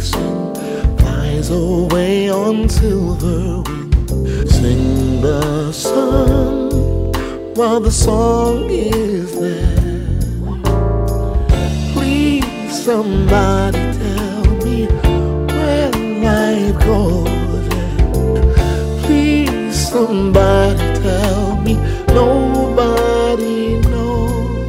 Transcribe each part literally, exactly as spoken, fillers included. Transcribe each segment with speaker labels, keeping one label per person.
Speaker 1: sing flies away on silver wing. Sing the song while the song is there. Please, somebody tell me where life goes. Please, somebody tell me. Nobody knows.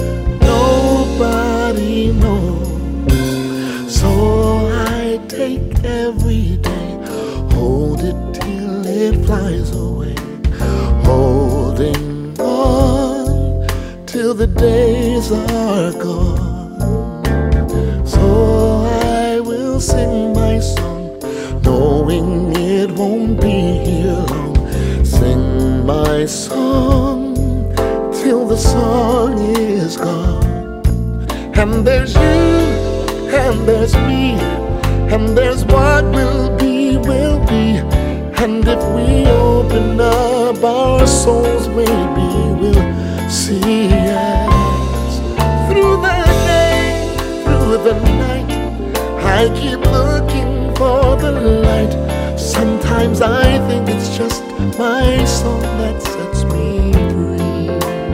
Speaker 1: Nobody knows. So I take every day, hold it till it flies away, holding on till the days are gone. So I will sing my song, knowing it won't be here long. Sing my song till the song is gone. And there's you, and there's me, and there's what will be, will be. And if we open up our souls, maybe we'll see us. Through the day, through the night, I keep looking for the light. Sometimes I think it's just my song that sets me free.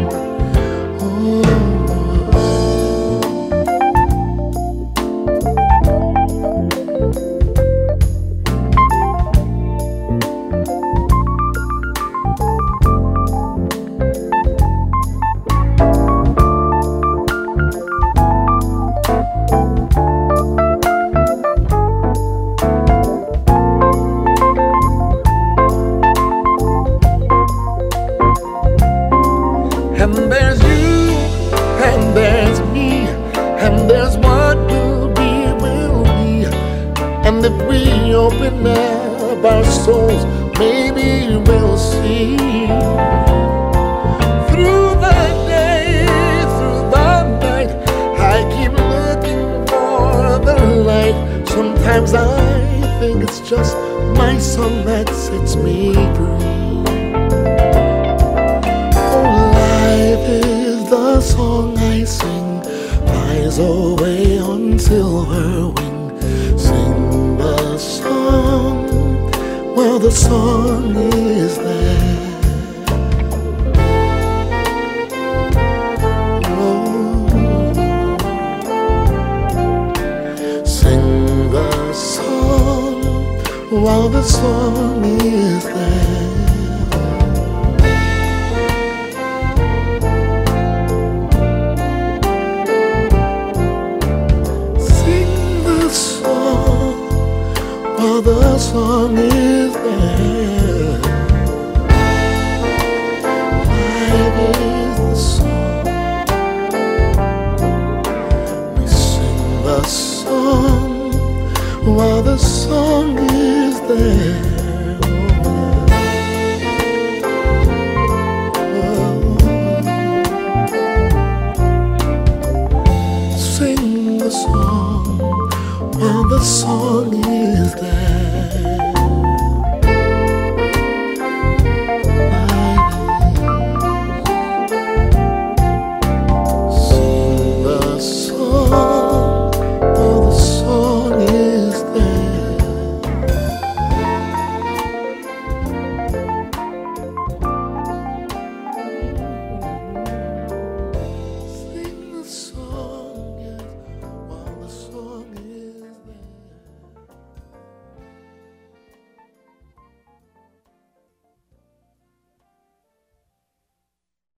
Speaker 1: Oh. And there's you, and there's me, and there's what will be, will be. And if we open up our souls, maybe we'll see. Through the day, through the night, I keep looking for the light. Sometimes I think it's just my song that sets me free. Life is the song I sing, flies away on silver wing. Sing the song while the song is there. Oh. Sing the song while the song is there. While the song is there, life is the song. We sing the song while the song is there. Oh, oh. Sing the song while the song is there.